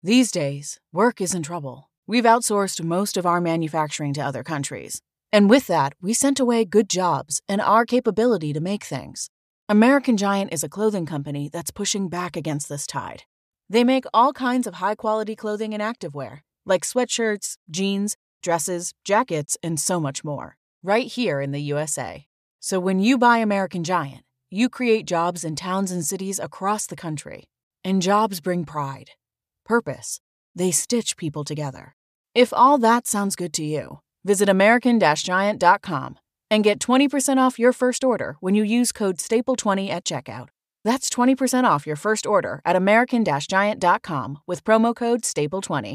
These days, work is in trouble. We've outsourced most of our manufacturing to other countries. And with that, we sent away good jobs and our capability to make things. American Giant is a clothing company that's pushing back against this tide. They make all kinds of high-quality clothing and activewear, like sweatshirts, jeans, dresses, jackets, and so much more, right here in the USA. So when you buy American Giant, you create jobs in towns and cities across the country. And jobs bring pride, purpose. They stitch people together. If all that sounds good to you, visit American-Giant.com and get 20% off your first order when you use code STAPLE20 at checkout. That's 20% off your first order at American-Giant.com with promo code STAPLE20.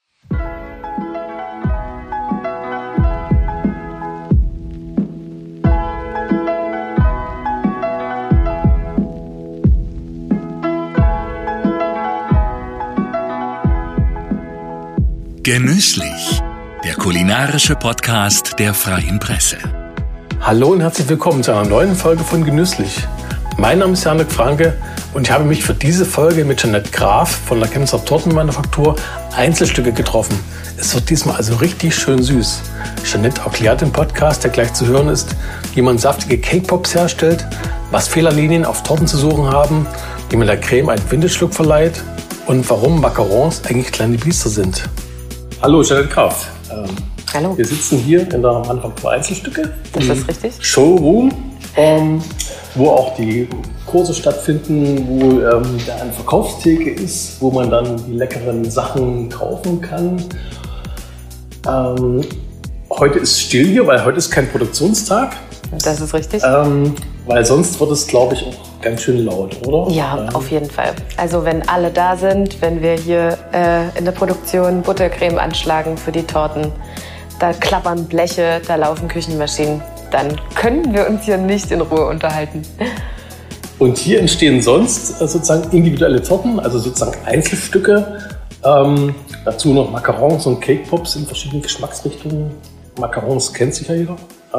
Genüsslich, der kulinarische Podcast der Freien Presse. Hallo und herzlich willkommen zu einer neuen Folge von Genüsslich. Mein Name ist Janek Franke und ich habe mich für diese Folge mit Jeanette Graf von der Chemnitzer Tortenmanufaktur Einzelstücke getroffen. Es wird diesmal also richtig schön süß. Jeanette erklärt im Podcast, der gleich zu hören ist, wie man saftige Cake Pops herstellt, was Fehlerlinien auf Torten zu suchen haben, wie man der Creme einen Vintage-Look verleiht und warum Macarons eigentlich kleine Biester sind. Hallo, Jeanette Graf. Hallo. Wir sitzen hier in der Manufaktur Einzelstücke. Ist das richtig? Showroom, wo auch die Kurse stattfinden, wo da eine Verkaufstheke ist, wo man dann die leckeren Sachen kaufen kann. Heute ist still hier, weil heute ist kein Produktionstag. Das ist richtig. Weil sonst wird es, glaube ich, auch ganz schön laut, oder? Ja, auf jeden Fall. Also wenn alle da sind, wenn wir hier in der Produktion Buttercreme anschlagen für die Torten, da klappern Bleche, da laufen Küchenmaschinen, dann können wir uns hier nicht in Ruhe unterhalten. Und hier entstehen sonst sozusagen individuelle Torten, also sozusagen Einzelstücke. Dazu noch Macarons und Cake Pops in verschiedenen Geschmacksrichtungen. Macarons kennt sicher jeder.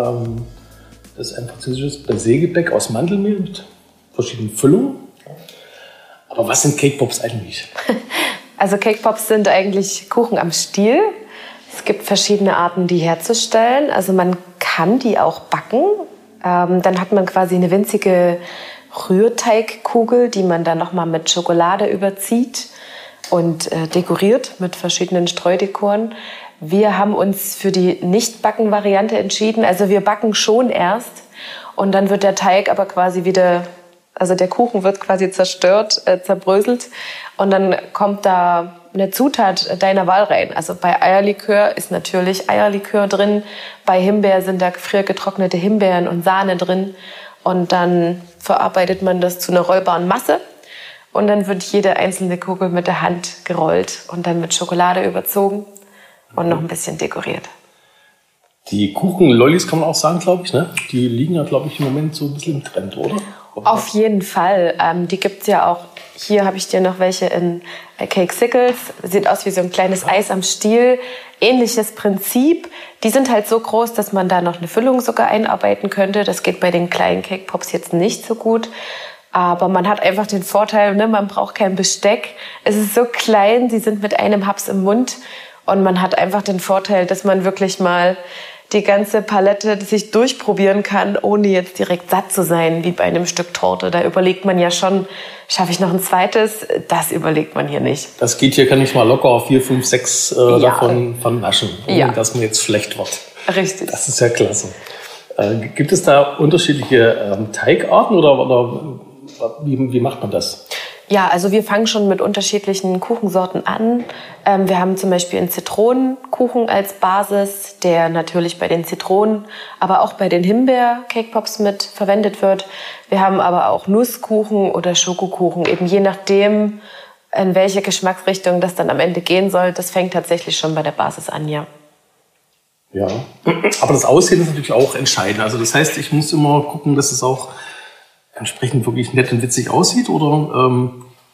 Das ist ein französisches Baiser-Gebäck aus Mandelmehl mit verschiedenen Füllungen. Aber was sind Cake Pops eigentlich? Also Cake Pops sind eigentlich Kuchen am Stiel. Es gibt verschiedene Arten, die herzustellen. Also man kann die auch backen. Dann hat man quasi eine winzige Rührteigkugel, die man dann nochmal mit Schokolade überzieht und dekoriert mit verschiedenen Streudekoren. Wir haben uns für die Nicht-Backen-Variante entschieden. Also wir backen schon erst und dann wird der Teig aber quasi wieder, also der Kuchen wird quasi zerstört, zerbröselt und dann kommt da eine Zutat deiner Wahl rein. Also bei Eierlikör ist natürlich Eierlikör drin, bei Himbeer sind da gefriergetrocknete Himbeeren und Sahne drin und dann verarbeitet man das zu einer rollbaren Masse und dann wird jede einzelne Kugel mit der Hand gerollt und dann mit Schokolade überzogen. Und noch ein bisschen dekoriert. Die Kuchenlollis kann man auch sagen, glaube ich, ne? Die liegen ja, glaube ich, im Moment so ein bisschen im Trend, oder? Auf jeden Fall. Die gibt's ja auch. Hier habe ich dir noch welche in Cake Sickles. Sieht aus wie so ein kleines Eis am Stiel. Ähnliches Prinzip. Die sind halt so groß, dass man da noch eine Füllung sogar einarbeiten könnte. Das geht bei den kleinen Cake Pops jetzt nicht so gut. Aber man hat einfach den Vorteil, ne? Man braucht kein Besteck. Es ist so klein, sie sind mit einem Haps im Mund. Und man hat einfach den Vorteil, dass man wirklich mal die ganze Palette sich durchprobieren kann, ohne jetzt direkt satt zu sein, wie bei einem Stück Torte. Da überlegt man ja schon, schaffe ich noch ein zweites? Das überlegt man hier nicht. Das geht hier, kann ich mal locker 4, 5, 6 davon naschen, ohne dass man jetzt schlecht wird. Richtig. Das ist ja klasse. Gibt es da unterschiedliche Teigarten oder wie macht man das? Ja, also wir fangen schon mit unterschiedlichen Kuchensorten an. Wir haben zum Beispiel einen Zitronenkuchen als Basis, der natürlich bei den Zitronen, aber auch bei den Himbeer-Cake-Pops mit verwendet wird. Wir haben aber auch Nusskuchen oder Schokokuchen, eben je nachdem, in welche Geschmacksrichtung das dann am Ende gehen soll. Das fängt tatsächlich schon bei der Basis an, ja. Ja, aber das Aussehen ist natürlich auch entscheidend. Also das heißt, ich muss immer gucken, dass es auch entsprechend wirklich nett und witzig aussieht, oder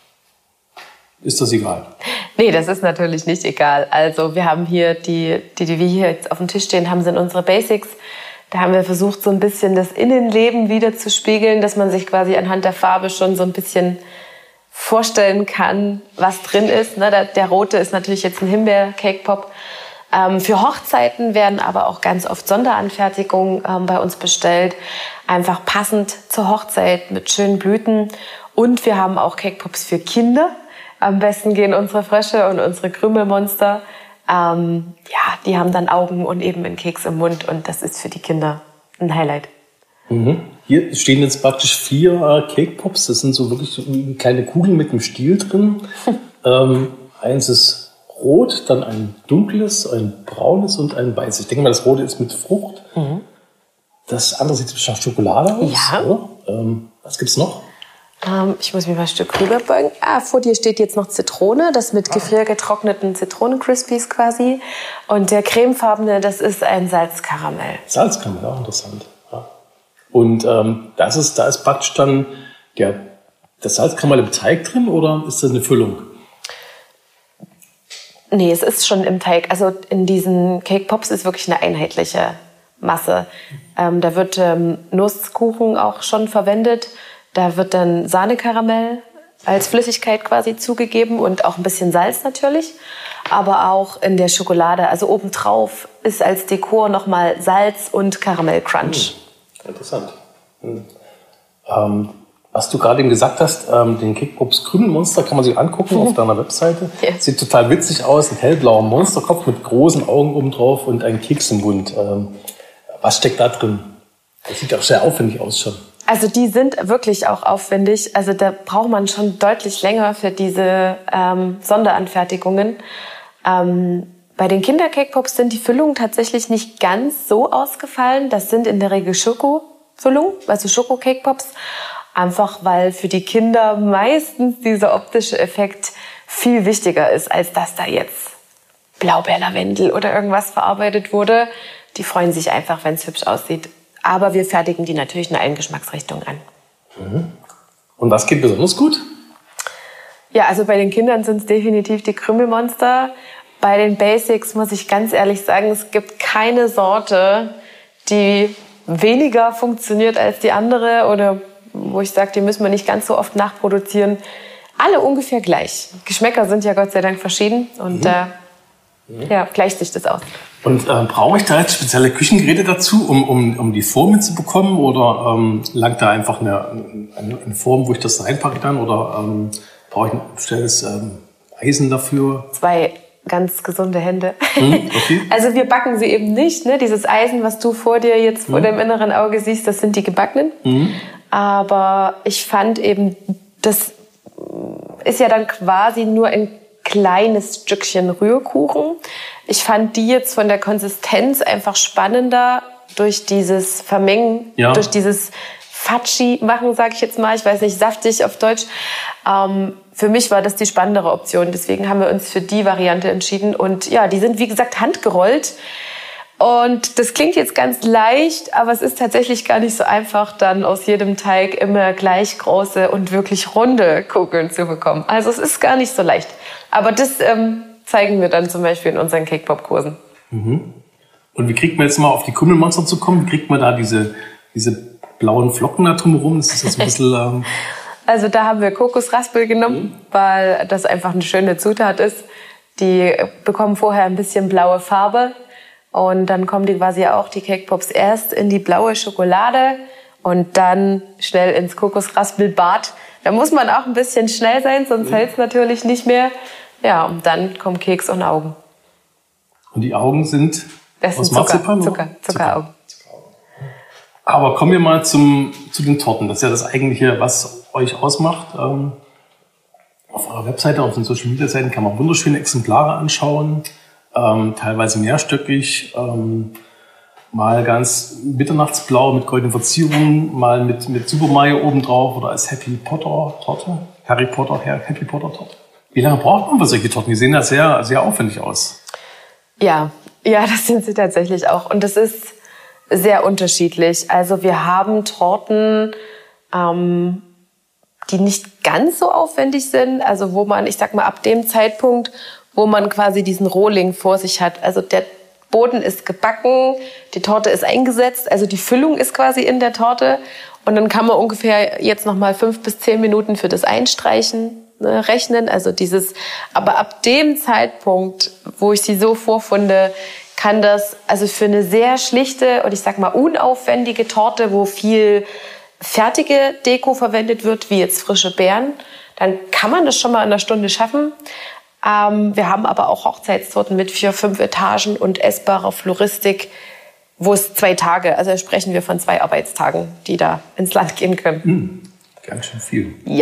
ist das egal? Nee, das ist natürlich nicht egal. Also wir haben hier die wir hier jetzt auf dem Tisch stehen haben, sind unsere Basics. Da haben wir versucht, so ein bisschen das Innenleben wieder zu spiegeln, dass man sich quasi anhand der Farbe schon so ein bisschen vorstellen kann, was drin ist. Ne? Der rote ist natürlich jetzt ein Himbeer-Cake-Pop. Für Hochzeiten werden aber auch ganz oft Sonderanfertigungen bei uns bestellt. Einfach passend zur Hochzeit mit schönen Blüten. Und wir haben auch Cake-Pops für Kinder. Am besten gehen unsere Frösche und unsere Krümelmonster. Die haben dann Augen und eben einen Keks im Mund. Und das ist für die Kinder ein Highlight. Mhm. Hier stehen jetzt praktisch 4 Cake-Pops. Das sind so wirklich kleine Kugeln mit einem Stiel drin. Eins ist rot, dann ein dunkles, ein braunes und ein weißes. Ich denke mal, das rote ist mit Frucht. Mhm. Das andere sieht nach Schokolade aus. Ja. Oder? Was gibt's noch? Ich muss mich mal ein Stück rüberbeugen. Vor dir steht jetzt noch Zitrone, das mit gefriergetrockneten Zitronen-Crispies quasi. Und der cremefarbene, das ist ein Salzkaramell. Salzkaramell, auch interessant. Ja. Und da ist praktisch dann das Salzkaramell im Teig drin oder ist das eine Füllung? Nee, es ist schon im Teig. Also in diesen Cake Pops ist wirklich eine einheitliche Masse. Da wird Nusskuchen auch schon verwendet. Da wird dann Sahnekaramell als Flüssigkeit quasi zugegeben und auch ein bisschen Salz natürlich. Aber auch in der Schokolade, also obendrauf ist als Dekor nochmal Salz und Karamellcrunch. Interessant. Was du gerade eben gesagt hast, den Cake Pops Krümelmonster kann man sich angucken auf deiner Webseite. Ja. Sieht total witzig aus, ein hellblauer Monsterkopf mit großen Augen oben drauf und ein Keks im Mund. Was steckt da drin? Das sieht auch sehr aufwendig aus schon. Also die sind wirklich auch aufwendig. Also da braucht man schon deutlich länger für diese Sonderanfertigungen. Bei den Kinder-Cake-Pops sind die Füllungen tatsächlich nicht ganz so ausgefallen. Das sind in der Regel Schokofüllungen, also Schoko-Cake-Pops. Einfach weil für die Kinder meistens dieser optische Effekt viel wichtiger ist, als dass da jetzt Blaubeer-Lavendel oder irgendwas verarbeitet wurde. Die freuen sich einfach, wenn es hübsch aussieht. Aber wir fertigen die natürlich in allen Geschmacksrichtungen an. Mhm. Und was geht besonders gut? Ja, also bei den Kindern sind es definitiv die Krümelmonster. Bei den Basics muss ich ganz ehrlich sagen, es gibt keine Sorte, die weniger funktioniert als die andere oder wo ich sage, die müssen wir nicht ganz so oft nachproduzieren. Alle ungefähr gleich. Geschmäcker sind ja Gott sei Dank verschieden und gleicht sich das aus. Und brauche ich da jetzt spezielle Küchengeräte dazu, um die Form zu bekommen? Oder langt da einfach eine Form, wo ich das reinpacke dann? Oder brauche ich ein spezielles Eisen dafür? 2 ganz gesunde Hände. Okay. Also wir backen sie eben nicht. Ne? Dieses Eisen, was du vor dir jetzt vor deinem inneren Auge siehst, das sind die gebackenen. Aber ich fand eben, das ist ja dann quasi nur ein kleines Stückchen Rührkuchen. Ich fand die jetzt von der Konsistenz einfach spannender durch dieses Vermengen, durch dieses Fatschi machen, sage ich jetzt mal. Ich weiß nicht, saftig auf Deutsch. Für mich war das die spannendere Option. Deswegen haben wir uns für die Variante entschieden. Und ja, die sind, wie gesagt, handgerollt. Und das klingt jetzt ganz leicht, aber es ist tatsächlich gar nicht so einfach, dann aus jedem Teig immer gleich große und wirklich runde Kugeln zu bekommen. Also es ist gar nicht so leicht. Aber das zeigen wir dann zum Beispiel in unseren Cake-Pop-Kursen. Mhm. Und wie kriegt man jetzt mal auf die Krümelmonster zu kommen? Wie kriegt man da diese blauen Flocken da drumherum? Das ist jetzt ein bisschen... Also da haben wir Kokosraspel genommen, weil das einfach eine schöne Zutat ist. Die bekommen vorher ein bisschen blaue Farbe. Und dann kommen die quasi auch, die Cake Pops, erst in die blaue Schokolade und dann schnell ins Kokosraspelbad. Da muss man auch ein bisschen schnell sein, sonst hält es natürlich nicht mehr. Ja, und dann kommen Keks und Augen. Und die Augen sind aus Marzipan? Zuckeraugen. Aber kommen wir mal zu den Torten. Das ist ja das Eigentliche, was euch ausmacht. Auf eurer Webseite, auf den Social Media Seiten kann man wunderschöne Exemplare anschauen. Teilweise mehrstöckig, mal ganz mitternachtsblau mit goldenen Verzierungen, mal mit Super Mario obendrauf oder als Happy Potter Torte. Wie lange braucht man für solche Torten? Die sehen ja sehr, sehr aufwendig aus. Ja, das sind sie tatsächlich auch. Und das ist sehr unterschiedlich. Also wir haben Torten, die nicht ganz so aufwendig sind. Also wo man, ich sag mal, ab dem Zeitpunkt, wo man quasi diesen Rohling vor sich hat. Also der Boden ist gebacken, die Torte ist eingesetzt, also die Füllung ist quasi in der Torte. Und dann kann man ungefähr jetzt noch mal 5 bis 10 Minuten für das Einstreichen rechnen. Also aber ab dem Zeitpunkt, wo ich sie so vorfunde, kann das also für eine sehr schlichte und ich sag mal unaufwendige Torte, wo viel fertige Deko verwendet wird, wie jetzt frische Beeren, dann kann man das schon mal in einer Stunde schaffen. Wir haben aber auch Hochzeitstorten mit 4, 5 Etagen und essbarer Floristik, wo es 2 Tage, also sprechen wir von 2 Arbeitstagen, die da ins Land gehen können. Ganz schön viel. Ja.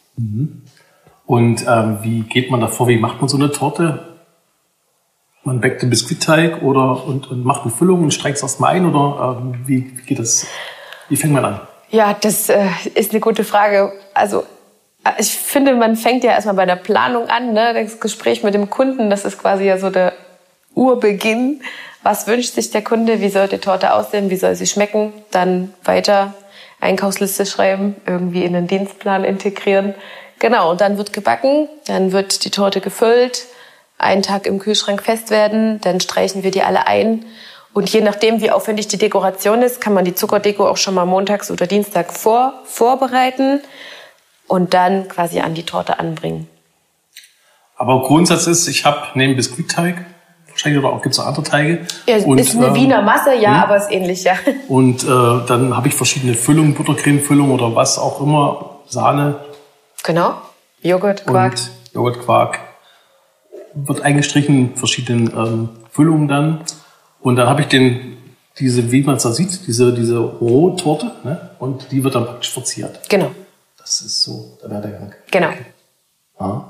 Und wie geht man da vor? Wie macht man so eine Torte? Man backt den Biskuitteig und macht eine Füllung und streicht es erstmal ein? Oder wie geht das? Wie fängt man an? Ja, das ist eine gute Frage. Also ich finde, man fängt ja erstmal bei der Planung an. Ne? Das Gespräch mit dem Kunden, das ist quasi ja so der Urbeginn. Was wünscht sich der Kunde? Wie soll die Torte aussehen? Wie soll sie schmecken? Dann weiter Einkaufsliste schreiben, irgendwie in den Dienstplan integrieren. Genau, und dann wird gebacken, dann wird die Torte gefüllt, einen Tag im Kühlschrank fest werden, dann streichen wir die alle ein. Und je nachdem, wie aufwendig die Dekoration ist, kann man die Zuckerdeko auch schon mal montags oder Dienstag vorbereiten und dann quasi an die Torte anbringen. Aber Grundsatz ist, ich habe neben Biskuitteig, wahrscheinlich oder auch gibt es auch andere Teige. Ja, ist eine Wiener Masse, ja, aber ist ähnlich, ja. Und dann habe ich verschiedene Füllungen, Buttercreme-Füllung oder was auch immer, Sahne. Genau, Joghurt, Quark. Und Joghurt, Quark. Wird eingestrichen, verschiedenen Füllungen dann. Und dann habe ich wie man es da sieht, diese Rohtorte, ne? Und die wird dann praktisch verziert. Genau. Das ist so der Werdegang. Genau. Ja.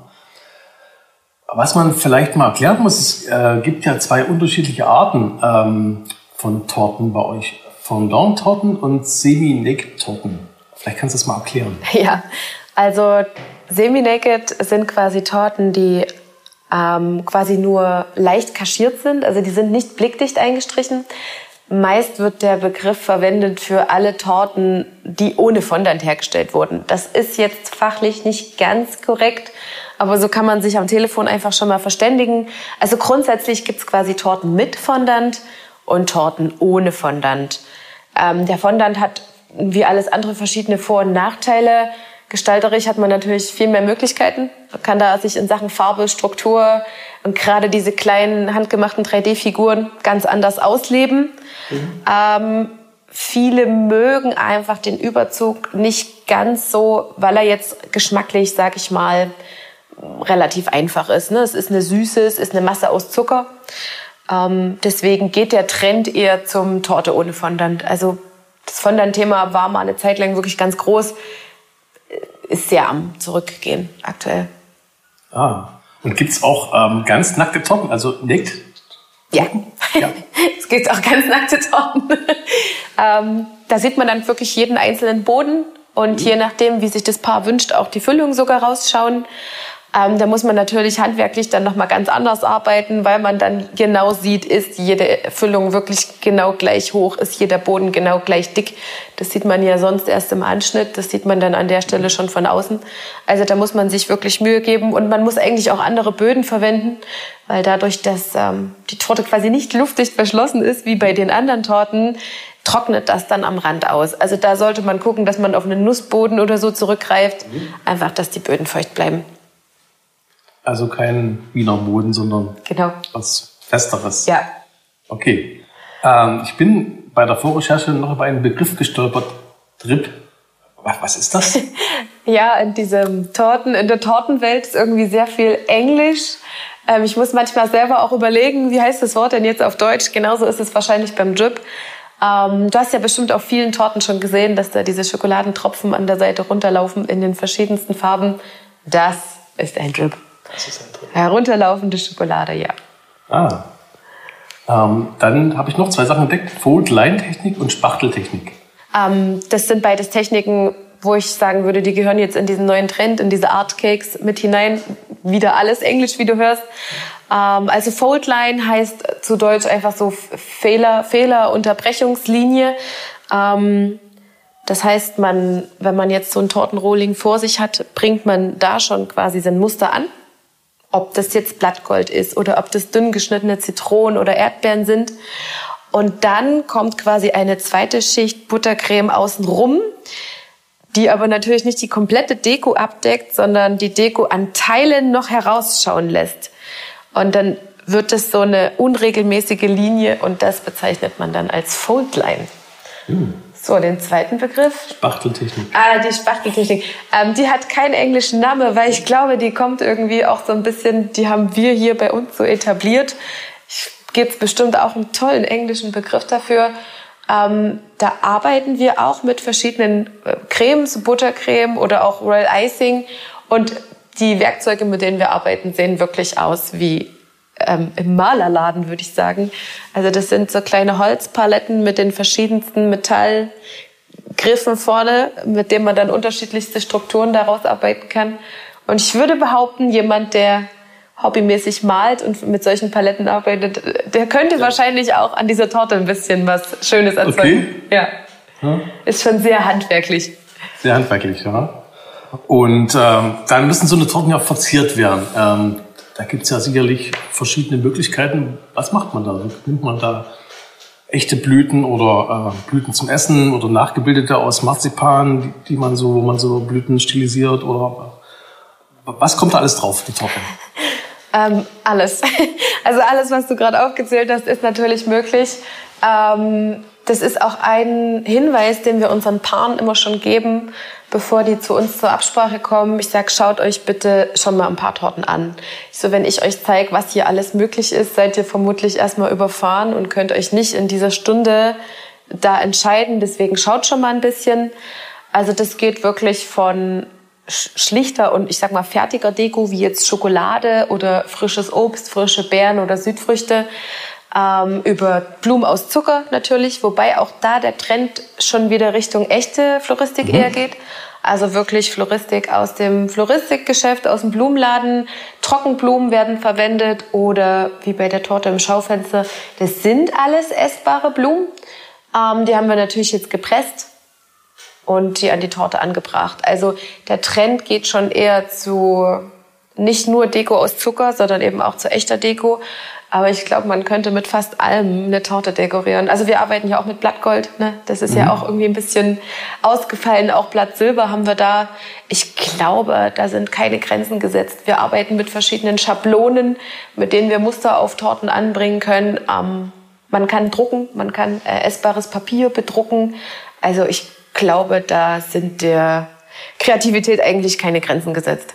Was man vielleicht mal erklären muss, es gibt ja 2 unterschiedliche Arten von Torten bei euch. Fondant-Torten und Semi-Naked-Torten. Vielleicht kannst du das mal erklären. Ja, also Semi-Naked sind quasi Torten, die quasi nur leicht kaschiert sind. Also die sind nicht blickdicht eingestrichen. Meist wird der Begriff verwendet für alle Torten, die ohne Fondant hergestellt wurden. Das ist jetzt fachlich nicht ganz korrekt, aber so kann man sich am Telefon einfach schon mal verständigen. Also grundsätzlich gibt's quasi Torten mit Fondant und Torten ohne Fondant. Der Fondant hat wie alles andere verschiedene Vor- und Nachteile. Gestalterisch hat man natürlich viel mehr Möglichkeiten. Man kann da sich in Sachen Farbe, Struktur und gerade diese kleinen handgemachten 3D-Figuren ganz anders ausleben. Viele mögen einfach den Überzug nicht ganz so, weil er jetzt geschmacklich, sag ich mal, relativ einfach ist. Ne? Es ist eine Süße, es ist eine Masse aus Zucker. Deswegen geht der Trend eher zum Torte ohne Fondant. Also das Fondant-Thema war mal eine Zeit lang wirklich ganz groß. Ist sehr am Zurückgehen aktuell. Und gibt es auch ganz nackte Torten, also nackt? Ja, es gibt auch ganz nackte Torten. Da sieht man dann wirklich jeden einzelnen Boden und je nachdem, wie sich das Paar wünscht, auch die Füllung sogar rausschauen. Da muss man natürlich handwerklich dann nochmal ganz anders arbeiten, weil man dann genau sieht, ist jede Füllung wirklich genau gleich hoch, ist jeder Boden genau gleich dick. Das sieht man ja sonst erst im Anschnitt, das sieht man dann an der Stelle schon von außen. Also da muss man sich wirklich Mühe geben und man muss eigentlich auch andere Böden verwenden, weil dadurch, dass die Torte quasi nicht luftdicht verschlossen ist, wie bei den anderen Torten, trocknet das dann am Rand aus. Also da sollte man gucken, dass man auf einen Nussboden oder so zurückgreift, einfach, dass die Böden feucht bleiben. Also kein Wiener Boden, sondern genau. Was Festeres. Ja. Okay. Ich bin bei der Vorrecherche noch über einen Begriff gestolpert. Drip. Was ist das? Ja, in der Tortenwelt ist irgendwie sehr viel Englisch. Ich muss manchmal selber auch überlegen, wie heißt das Wort denn jetzt auf Deutsch? Genauso ist es wahrscheinlich beim Drip. Du hast ja bestimmt auf vielen Torten schon gesehen, dass da diese Schokoladentropfen an der Seite runterlaufen in den verschiedensten Farben. Das ist ein Drip. Das ist ein Drip. Herunterlaufende Schokolade, ja. Dann habe ich noch 2 Sachen entdeckt. Fold-Line-Technik und Spachteltechnik. Das sind beides Techniken, wo ich sagen würde, die gehören jetzt in diesen neuen Trend, in diese Art Cakes mit hinein. Wieder alles Englisch, wie du hörst. Also Fold-Line heißt zu Deutsch einfach so Fehlerunterbrechungslinie. Das heißt, wenn man jetzt so ein Tortenrohling vor sich hat, bringt man da schon quasi sein Muster an. Ob das jetzt Blattgold ist oder ob das dünn geschnittene Zitronen oder Erdbeeren sind. Und dann kommt quasi eine zweite Schicht Buttercreme außenrum. die aber natürlich nicht die komplette Deko abdeckt, sondern die Deko an Teilen noch herausschauen lässt. Und dann wird es so eine unregelmäßige Linie und das bezeichnet man dann als Foldline. So, den zweiten Begriff. Spachteltechnik. Die Spachteltechnik. Die hat keinen englischen Namen, weil ich glaube, die kommt irgendwie auch so ein bisschen, die haben wir hier bei uns so etabliert. Gibt es bestimmt auch einen tollen englischen Begriff dafür. Da arbeiten wir auch mit verschiedenen Cremes, Buttercreme oder auch Royal Icing. Und die Werkzeuge, mit denen wir arbeiten, sehen wirklich aus wie im Malerladen, würde ich sagen. Also das sind so kleine Holzpaletten mit den verschiedensten Metallgriffen vorne, mit denen man dann unterschiedlichste Strukturen daraus arbeiten kann. Und ich würde behaupten, jemand, der hobbymäßig malt und mit solchen Paletten arbeitet, der könnte wahrscheinlich auch an dieser Torte ein bisschen was Schönes erzeugen. Okay. Ja. Ist schon sehr handwerklich. Sehr handwerklich, ja. Und dann müssen so eine Torten ja verziert werden. Da gibt es ja sicherlich verschiedene Möglichkeiten. Was macht man da? Nimmt man da echte Blüten oder Blüten zum Essen oder nachgebildete aus Marzipan, wo man so Blüten stilisiert? Oder was kommt da alles drauf, die Torte? Alles. Also alles, was du gerade aufgezählt hast, ist natürlich möglich. Das ist auch ein Hinweis, den wir unseren Paaren immer schon geben, bevor die zu uns zur Absprache kommen. Ich sage, schaut euch bitte schon mal ein paar Torten an. Wenn ich euch zeige, was hier alles möglich ist, seid ihr vermutlich erstmal überfahren und könnt euch nicht in dieser Stunde da entscheiden. Deswegen schaut schon mal ein bisschen. Also das geht wirklich von schlichter und ich sag mal fertiger Deko, wie jetzt Schokolade oder frisches Obst, frische Beeren oder Südfrüchte, über Blumen aus Zucker natürlich, wobei auch da der Trend schon wieder Richtung echte Floristik eher geht. Also wirklich Floristik aus dem Floristikgeschäft, aus dem Blumenladen. Trockenblumen werden verwendet oder wie bei der Torte im Schaufenster. Das sind alles essbare Blumen. Die haben wir natürlich jetzt gepresst und die an die Torte angebracht. Also der Trend geht schon eher zu nicht nur Deko aus Zucker, sondern eben auch zu echter Deko. Aber ich glaube, man könnte mit fast allem eine Torte dekorieren. Also wir arbeiten ja auch mit Blattgold, ne? Das ist ja auch irgendwie ein bisschen ausgefallen. Auch Blattsilber haben wir da. Ich glaube, da sind keine Grenzen gesetzt. Wir arbeiten mit verschiedenen Schablonen, mit denen wir Muster auf Torten anbringen können. Man kann drucken, man kann essbares Papier bedrucken. Also ich glaube, da sind der Kreativität eigentlich keine Grenzen gesetzt.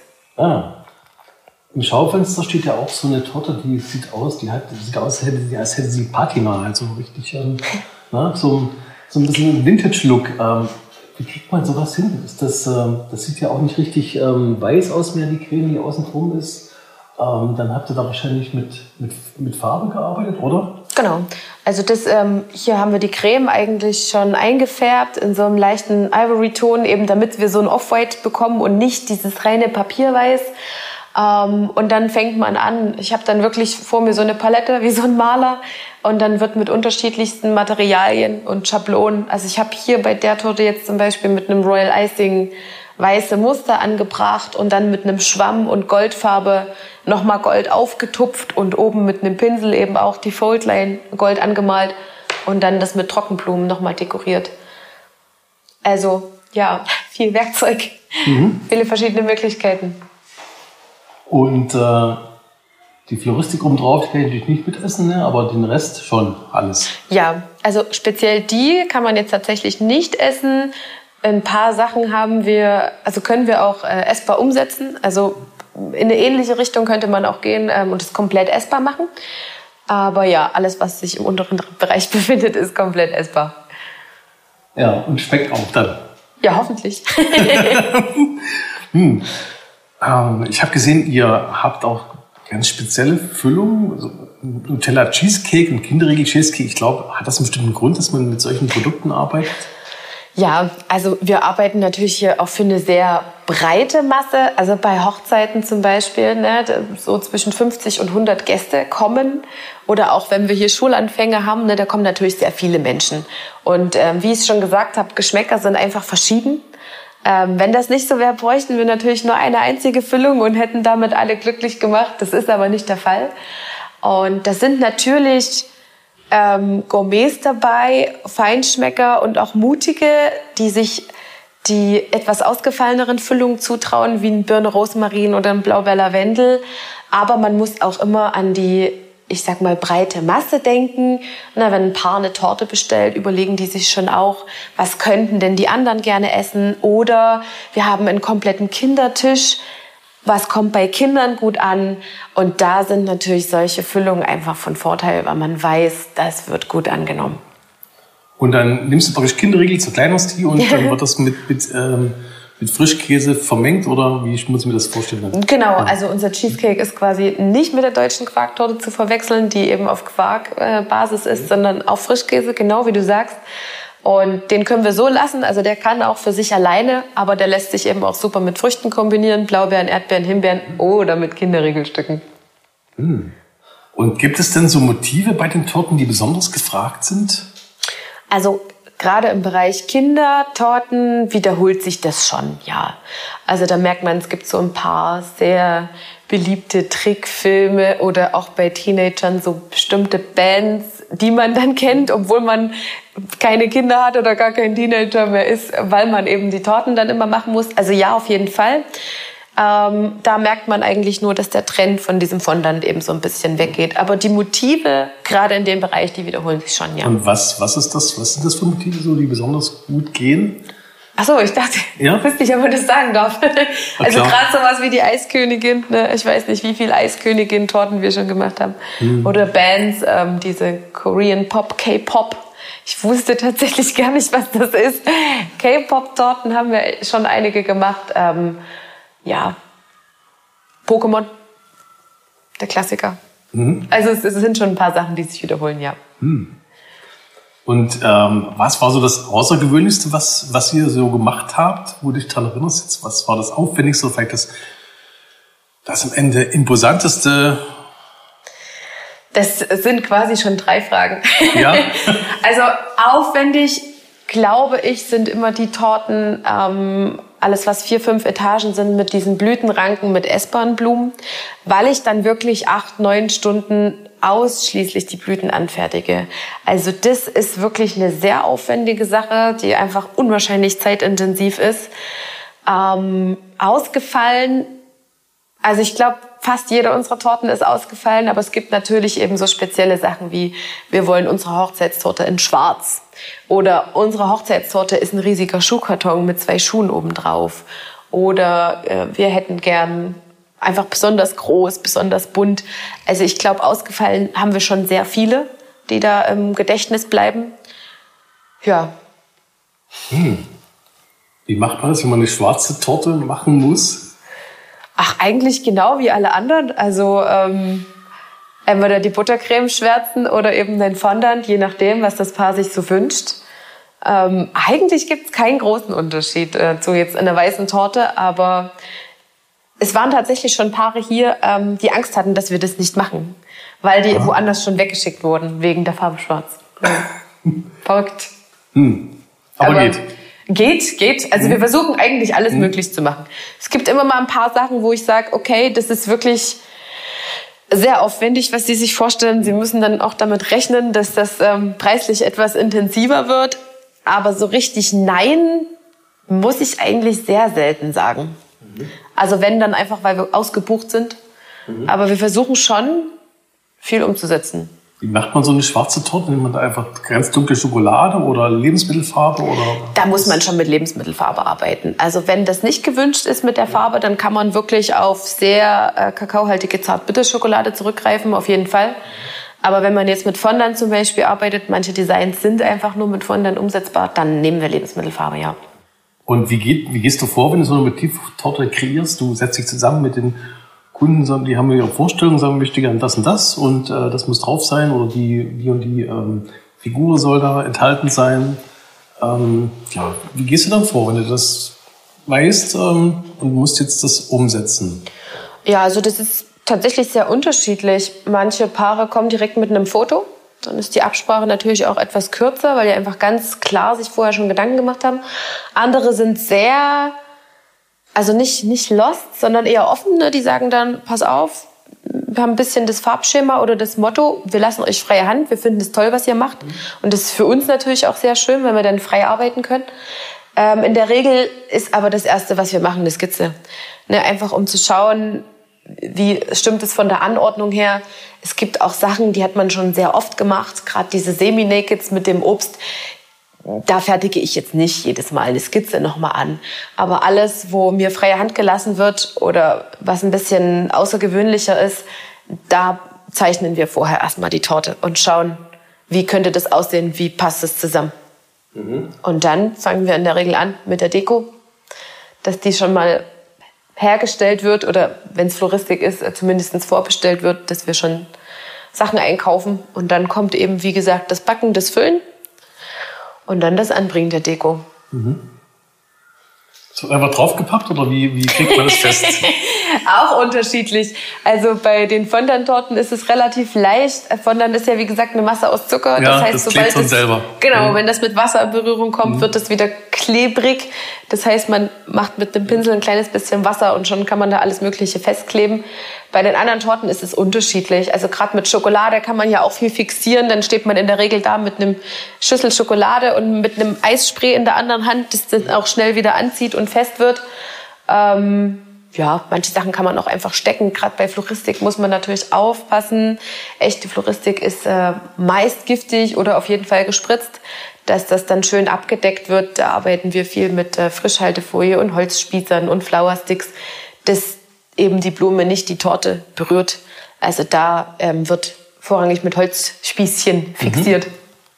Im Schaufenster steht ja auch so eine Torte, die sieht aus, als hätte sie Patina, also richtig, so ein bisschen Vintage-Look. Wie kriegt man sowas hin? Das sieht ja auch nicht richtig weiß aus mehr, die Creme, die außen drum ist. Dann habt ihr da wahrscheinlich mit Farbe gearbeitet, oder? Genau. Also hier haben wir die Creme eigentlich schon eingefärbt in so einem leichten Ivory-Ton, eben damit wir so ein Off-White bekommen und nicht dieses reine Papierweiß. Und dann fängt man an. Ich habe dann wirklich vor mir so eine Palette wie so ein Maler und dann wird mit unterschiedlichsten Materialien und Schablonen. Also ich habe hier bei der Torte jetzt zum Beispiel mit einem Royal Icing weiße Muster angebracht und dann mit einem Schwamm und Goldfarbe nochmal Gold aufgetupft und oben mit einem Pinsel eben auch die Foldline Gold angemalt und dann das mit Trockenblumen nochmal dekoriert. Also ja, viel Werkzeug, viele verschiedene Möglichkeiten. Und die Floristik obendrauf, die kann ich natürlich nicht mitessen, ne? Aber den Rest schon alles. Ja, also speziell die kann man jetzt tatsächlich nicht essen. Ein paar Sachen können wir auch essbar umsetzen. Also in eine ähnliche Richtung könnte man auch gehen und es komplett essbar machen. Aber ja, alles, was sich im unteren Bereich befindet, ist komplett essbar. Ja, und schmeckt auch dann. Ja, hoffentlich. Ich habe gesehen, ihr habt auch ganz spezielle Füllungen, also Nutella Cheesecake und Kinderriegel Cheesecake. Ich glaube, hat das einen bestimmten Grund, dass man mit solchen Produkten arbeitet? Ja, also wir arbeiten natürlich hier auch für eine sehr breite Masse. Also bei Hochzeiten zum Beispiel, ne, so zwischen 50 und 100 Gäste kommen. Oder auch wenn wir hier Schulanfänge haben, ne, da kommen natürlich sehr viele Menschen. Und wie ich schon gesagt habe, Geschmäcker sind einfach verschieden. Wenn das nicht so wäre, bräuchten wir natürlich nur eine einzige Füllung und hätten damit alle glücklich gemacht. Das ist aber nicht der Fall. Und das sind natürlich Gourmets dabei, Feinschmecker und auch Mutige, die sich die etwas ausgefalleneren Füllungen zutrauen, wie ein Birne Rosmarin oder ein Blaubeer-Lavendel. Aber man muss auch immer an die, ich sag mal, breite Masse denken. Na, wenn ein Paar eine Torte bestellt, überlegen die sich schon auch, was könnten denn die anderen gerne essen? Oder wir haben einen kompletten Kindertisch. Was kommt bei Kindern gut an? Und da sind natürlich solche Füllungen einfach von Vorteil, weil man weiß, das wird gut angenommen. Und dann nimmst du praktisch Kinderriegel, zerkleinerst die und dann wird das mit Frischkäse vermengt oder wie muss ich mir das vorstellen? Genau, also unser Cheesecake ist quasi nicht mit der deutschen Quarktorte zu verwechseln, die eben auf Quarkbasis ist, sondern auf Frischkäse, genau wie du sagst. Und den können wir so lassen, also der kann auch für sich alleine, aber der lässt sich eben auch super mit Früchten kombinieren, Blaubeeren, Erdbeeren, Himbeeren oder mit Kinderriegelstücken. Und gibt es denn so Motive bei den Torten, die besonders gefragt sind? Also gerade im Bereich Kindertorten wiederholt sich das schon, ja. Also da merkt man, es gibt so ein paar sehr beliebte Trickfilme oder auch bei Teenagern so bestimmte Bands, die man dann kennt, obwohl man keine Kinder hat oder gar kein Teenager mehr ist, weil man eben die Torten dann immer machen muss. Also ja, auf jeden Fall. Da merkt man eigentlich nur, dass der Trend von diesem Fondant eben so ein bisschen weggeht. Aber die Motive, gerade in dem Bereich, die wiederholen sich schon, ja. Und was ist das? Was sind das für Motive, so, die besonders gut gehen? Ach so, ich dachte, ja? Ich wüsste nicht, ob man das sagen darf. Also gerade sowas wie die Eiskönigin, ne? Ich weiß nicht, wie viel Eiskönigin-Torten wir schon gemacht haben. Oder Bands, diese Korean Pop, K-Pop. Ich wusste tatsächlich gar nicht, was das ist. K-Pop-Torten haben wir schon einige gemacht. Ja, Pokémon, der Klassiker. Also es sind schon ein paar Sachen, die sich wiederholen, ja. Und was war so das Außergewöhnlichste, was ihr so gemacht habt, wo du dich daran erinnerst? Jetzt, was war das Aufwendigste, vielleicht das am Ende Imposanteste? Das sind quasi schon 3 Fragen. Ja. Also aufwendig, glaube ich, sind immer die Torten, alles was 4, 5 Etagen sind mit diesen Blütenranken mit Esspernblumen, weil ich dann wirklich 8, 9 Stunden ausschließlich die Blüten anfertige. Also das ist wirklich eine sehr aufwendige Sache, die einfach unwahrscheinlich zeitintensiv ist. Ausgefallen, also ich glaube, fast jede unserer Torten ist ausgefallen, aber es gibt natürlich eben so spezielle Sachen wie, wir wollen unsere Hochzeitstorte in schwarz. Oder unsere Hochzeitstorte ist ein riesiger Schuhkarton mit 2 Schuhen obendrauf. Oder wir hätten gern einfach besonders groß, besonders bunt. Also ich glaube, ausgefallen haben wir schon sehr viele, die da im Gedächtnis bleiben. Ja. Wie macht man das, wenn man eine schwarze Torte machen muss? Ach, eigentlich genau wie alle anderen. Also entweder die Buttercreme schwärzen oder eben den Fondant, je nachdem, was das Paar sich so wünscht. Eigentlich gibt es keinen großen Unterschied zu jetzt einer weißen Torte, aber es waren tatsächlich schon Paare hier, die Angst hatten, dass wir das nicht machen, weil die woanders schon weggeschickt wurden, wegen der Farbe schwarz. Verrückt. Aber geht. Geht. Also wir versuchen eigentlich alles möglich zu machen. Es gibt immer mal ein paar Sachen, wo ich sage, okay, das ist wirklich sehr aufwendig, was Sie sich vorstellen. Sie müssen dann auch damit rechnen, dass das preislich etwas intensiver wird. Aber so richtig nein, muss ich eigentlich sehr selten sagen. Also wenn, dann einfach, weil wir ausgebucht sind. Aber wir versuchen schon, viel umzusetzen. Wie macht man so eine schwarze Torte? Nimmt man da einfach ganz dunkle Schokolade oder Lebensmittelfarbe? Oder? Da muss man schon mit Lebensmittelfarbe arbeiten. Also wenn das nicht gewünscht ist mit der Farbe, dann kann man wirklich auf sehr kakaohaltige Zartbitterschokolade zurückgreifen, auf jeden Fall. Aber wenn man jetzt mit Fondant zum Beispiel arbeitet, manche Designs sind einfach nur mit Fondant umsetzbar, dann nehmen wir Lebensmittelfarbe, ja. Und wie gehst du vor, wenn du so eine Motivtorte kreierst? Du setzt dich zusammen mit den Kunden, die haben ihre Vorstellungen, sagen, möchte gerne das und das muss drauf sein oder die und die Figur soll da enthalten sein. Wie gehst du dann vor, wenn du das weißt und musst jetzt das umsetzen? Ja, also das ist tatsächlich sehr unterschiedlich. Manche Paare kommen direkt mit einem Foto. Dann ist die Absprache natürlich auch etwas kürzer, weil die einfach ganz klar sich vorher schon Gedanken gemacht haben. Andere sind sehr, also nicht lost, sondern eher offen. Ne? Die sagen dann, pass auf, wir haben ein bisschen das Farbschema oder das Motto, wir lassen euch freie Hand, wir finden es toll, was ihr macht. Und das ist für uns natürlich auch sehr schön, wenn wir dann frei arbeiten können. In der Regel ist aber das Erste, was wir machen, eine Skizze. Ne, einfach um zu schauen, wie stimmt es von der Anordnung her. Es gibt auch Sachen, die hat man schon sehr oft gemacht, gerade diese Semi-Nakeds mit dem Obst. Da fertige ich jetzt nicht jedes Mal eine Skizze nochmal an. Aber alles, wo mir freie Hand gelassen wird oder was ein bisschen außergewöhnlicher ist, da zeichnen wir vorher erstmal die Torte und schauen, wie könnte das aussehen, wie passt es zusammen. Und dann fangen wir in der Regel an mit der Deko, dass die schon mal hergestellt wird oder wenn es Floristik ist, zumindest vorbestellt wird, dass wir schon Sachen einkaufen. Und dann kommt eben, wie gesagt, das Backen, das Füllen und dann das Anbringen der Deko. So einfach draufgepappt oder wie kriegt man das fest? Auch unterschiedlich. Also bei den Fondant-Torten ist es relativ leicht. Fondant ist ja wie gesagt eine Masse aus Zucker. Ja, das heißt, das sobald klebt es selber. Genau, wenn das mit Wasser in Berührung kommt, wird das wieder klebrig. Das heißt, man macht mit dem Pinsel ein kleines bisschen Wasser und schon kann man da alles Mögliche festkleben. Bei den anderen Torten ist es unterschiedlich. Also gerade mit Schokolade kann man ja auch viel fixieren. Dann steht man in der Regel da mit einem Schüssel Schokolade und mit einem Eisspray in der anderen Hand, das dann auch schnell wieder anzieht und fest wird. Ja, manche Sachen kann man auch einfach stecken. Gerade bei Floristik muss man natürlich aufpassen. Echte Floristik ist meist giftig oder auf jeden Fall gespritzt, dass das dann schön abgedeckt wird. Da arbeiten wir viel mit Frischhaltefolie und Holzspießern und Flowersticks, dass eben die Blume nicht die Torte berührt. Also da wird vorrangig mit Holzspießchen fixiert.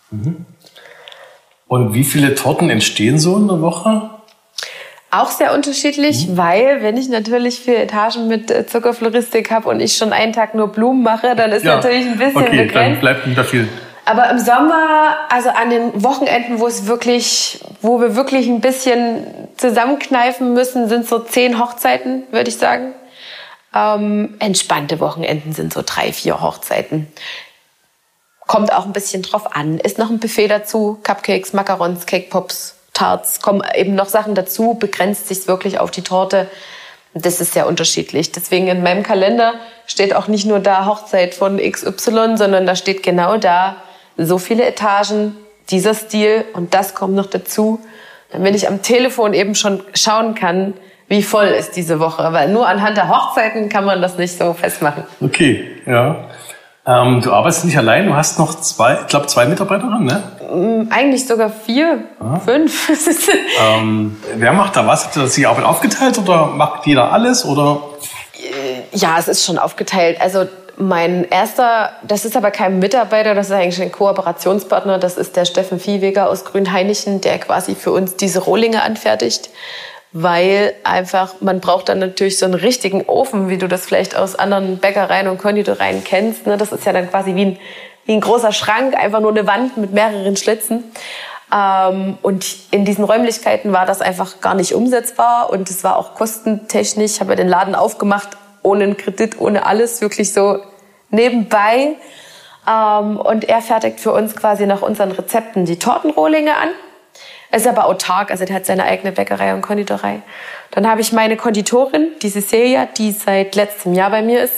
Und wie viele Torten entstehen so in der Woche? Auch sehr unterschiedlich, weil wenn ich natürlich 4 Etagen mit Zuckerfloristik habe und ich schon einen Tag nur Blumen mache, dann ist natürlich ein bisschen begrenzt. Dann bleibt nicht mehr viel. Aber im Sommer, also an den Wochenenden, wo wir wirklich ein bisschen zusammenkneifen müssen, sind so 10 Hochzeiten, würde ich sagen. Entspannte Wochenenden sind so 3, 4 Hochzeiten. Kommt auch ein bisschen drauf an. Ist noch ein Buffet dazu, Cupcakes, Macarons, Cake Pops, Tarts, kommen eben noch Sachen dazu, begrenzt sich wirklich auf die Torte. Das ist sehr unterschiedlich. Deswegen in meinem Kalender steht auch nicht nur da Hochzeit von XY, sondern da steht genau da so viele Etagen, dieser Stil und das kommt noch dazu. Damit ich am Telefon eben schon schauen kann, wie voll ist diese Woche. Weil nur anhand der Hochzeiten kann man das nicht so festmachen. Okay, ja. Du arbeitest nicht allein, du hast noch 2 Mitarbeiterinnen, ne? Eigentlich sogar 4, 5. Wer macht da was? Habt ihr das die Arbeit aufgeteilt oder macht jeder alles? Oder? Ja, es ist schon aufgeteilt. Also mein erster, das ist aber kein Mitarbeiter, das ist eigentlich ein Kooperationspartner. Das ist der Steffen Viehweger aus Grünhainichen, der quasi für uns diese Rohlinge anfertigt. Weil einfach, man braucht dann natürlich so einen richtigen Ofen, wie du das vielleicht aus anderen Bäckereien und Konditoreien kennst. Das ist ja dann quasi wie ein großer Schrank, einfach nur eine Wand mit mehreren Schlitzen. Und in diesen Räumlichkeiten war das einfach gar nicht umsetzbar und es war auch kostentechnisch. Ich habe ja den Laden aufgemacht, ohne einen Kredit, ohne alles, wirklich so nebenbei. Und er fertigt für uns quasi nach unseren Rezepten die Tortenrohlinge an. Er ist aber autark, also der hat seine eigene Bäckerei und Konditorei. Dann habe ich meine Konditorin, die Cecilia, die seit letztem Jahr bei mir ist.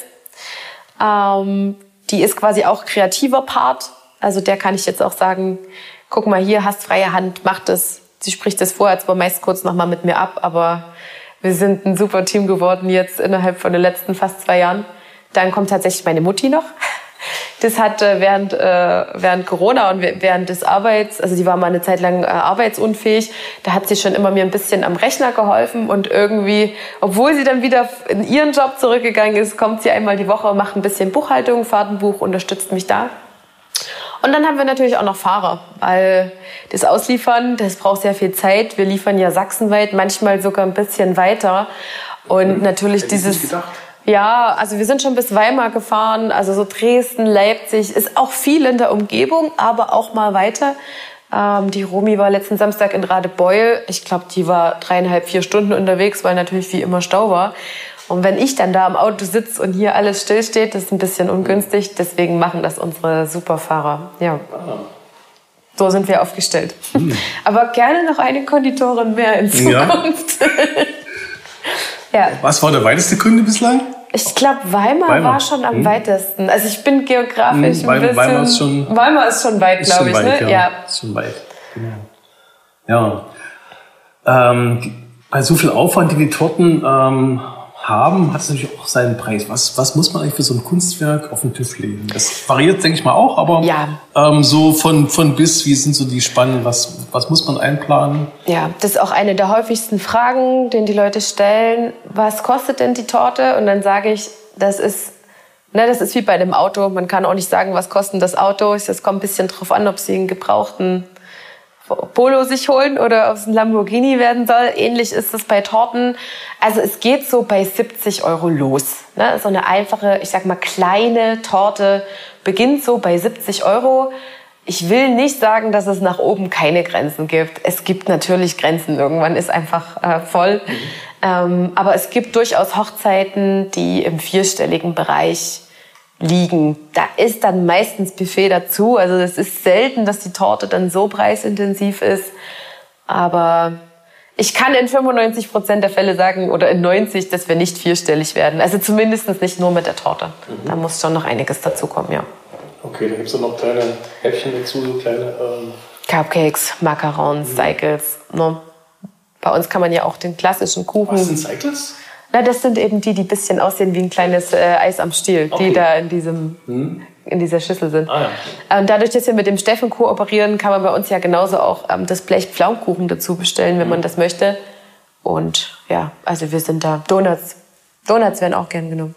Die ist quasi auch kreativer Part. Also der kann ich jetzt auch sagen, guck mal hier, hast freie Hand, mach das. Sie spricht das vorher zwar meist kurz nochmal mit mir ab, aber wir sind ein super Team geworden jetzt innerhalb von den letzten fast 2 Jahren. Dann kommt tatsächlich meine Mutti noch. Das hat während Corona und während des also die war mal eine Zeit lang arbeitsunfähig, da hat sie schon immer mir ein bisschen am Rechner geholfen und irgendwie, obwohl sie dann wieder in ihren Job zurückgegangen ist, kommt sie einmal die Woche, macht ein bisschen Buchhaltung, Fahrtenbuch, unterstützt mich da. Und dann haben wir natürlich auch noch Fahrer, weil das Ausliefern, das braucht sehr viel Zeit. Wir liefern ja sachsenweit, manchmal sogar ein bisschen weiter. Und natürlich dieses... Ja, also wir sind schon bis Weimar gefahren, also so Dresden, Leipzig, ist auch viel in der Umgebung, aber auch mal weiter. Die Romy war letzten Samstag in Radebeul. Ich glaube, die war 3,5, 4 Stunden unterwegs, weil natürlich wie immer Stau war. Und wenn ich dann da im Auto sitze und hier alles stillsteht, das ist ein bisschen ungünstig. Deswegen machen das unsere Superfahrer. Ja. So sind wir aufgestellt. Aber gerne noch eine Konditorin mehr in Zukunft. Ja. Ja. Was war der weiteste Kunde bislang? Ich glaube, Weimar war schon am weitesten. Also ich bin geografisch ein bisschen... Weimar ist schon weit, glaube ich. Weit, ne? Ja. Ist schon weit. Genau. Ja. Bei so viel Aufwand, die Torten haben, hat es natürlich auch seinen Preis. Was muss man eigentlich für so ein Kunstwerk auf den Tisch legen? Das variiert, denke ich mal, auch, aber so von bis, wie sind so die Spannen? Was muss man einplanen? Ja, das ist auch eine der häufigsten Fragen, den die Leute stellen. Was kostet denn die Torte? Und dann sage ich, das ist wie bei einem Auto. Man kann auch nicht sagen, was kostet das Auto. Es kommt ein bisschen drauf an, ob Sie einen gebrauchten Polo sich holen oder ob es ein Lamborghini werden soll. Ähnlich ist es bei Torten. Also es geht so bei 70 € los. Ne? So eine einfache, ich sag mal kleine Torte beginnt so bei 70 €. Ich will nicht sagen, dass es nach oben keine Grenzen gibt. Es gibt natürlich Grenzen. Irgendwann ist einfach voll. Aber es gibt durchaus Hochzeiten, die im vierstelligen Bereich liegen. Da ist dann meistens Buffet dazu. Also es ist selten, dass die Torte dann so preisintensiv ist. Aber ich kann in 95% der Fälle sagen, oder in 90%, dass wir nicht vierstellig werden. Also zumindest nicht nur mit der Torte. Da muss schon noch einiges dazukommen, ja. Okay, dann gibt es noch kleine Häppchen dazu, so kleine... Cupcakes, Macarons, Cycles. Ne? Bei uns kann man ja auch den klassischen Kuchen... Was sind Cycles? Na, das sind eben die ein bisschen aussehen wie ein kleines Eis am Stiel, die da in dieser Schüssel sind. Ah, ja. Und dadurch, dass wir mit dem Steffen kooperieren, kann man bei uns ja genauso auch das Blech Pflaumenkuchen dazu bestellen, wenn man das möchte. Und ja, also wir sind da. Donuts werden auch gern genommen.